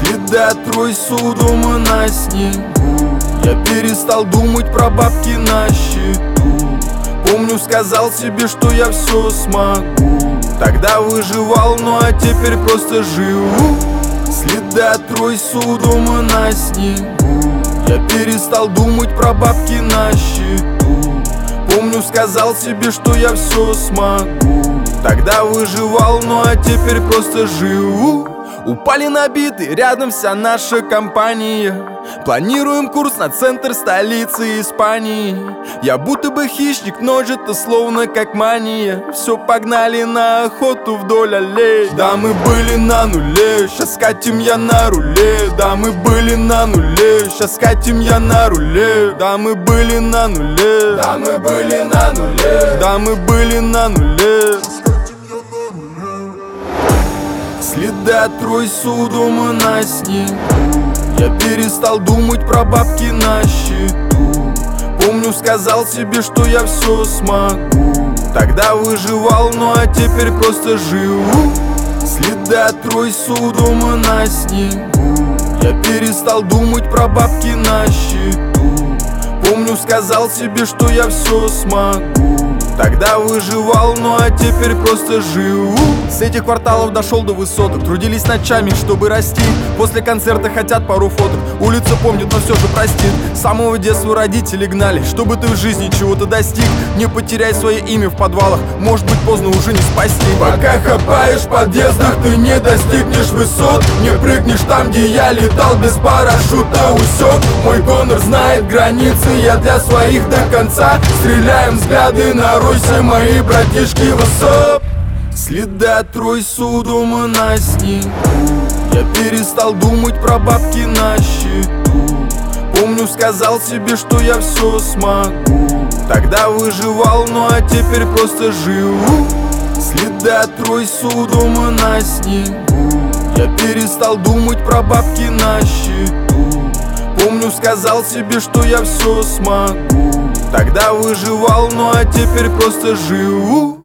Следы от тройсу дома на снегу. Я перестал думать про бабки на счету. Помню, сказал себе, что я все смогу. Тогда выживал, ну а теперь просто живу. Следы от тройсу дома на снегу. Я перестал думать про бабки на счету. Помню, сказал себе, что я все смогу. Тогда выживал, ну а теперь просто живу. Упали на биты, рядом вся наша компания. Планируем курс на центр столицы Испании. Я будто бы хищник, нож это словно как мания. Все погнали на охоту вдоль аллей. Да, мы были на нуле, щас катим я на руле. Да, мы были на нуле, щас катим я на руле. Да, мы были на нуле, да, мы были на нуле, да, мы были на нуле. Следы от тройсу дома на снегу. Я перестал думать про бабки на счету. Помню, сказал себе, что я все смогу. Тогда выживал, ну а теперь просто живу. Следы от тройсу дома на снегу. Я перестал думать про бабки на счету. Помню, сказал себе, что я все смогу. Тогда выживал, ну а теперь просто живу. С этих кварталов дошел до высоток. Трудились ночами, чтобы расти. После концерта хотят пару фоток. Улица помнит, но все же простит. С самого детства родители гнали, чтобы ты в жизни чего-то достиг. Не потеряй свое имя в подвалах, может быть поздно уже не спасти. Пока хапаешь в подъездах, ты не достигнешь высот. Не прыгнешь там, где я летал без парашюта, усек. Мой гонор знает границы, я для своих до конца. Стреляем взгляды на Руси, мои братишки, высоп. Следы от тройсу дома на снегу. Я перестал думать про бабки на счету. Помню, сказал себе, что я все смогу. Тогда выживал, ну а теперь просто живу. Следы от тройсу дома на снегу. Я перестал думать про бабки на счету. Помню, сказал себе, что я все смогу. Тогда выживал, ну а теперь просто живу.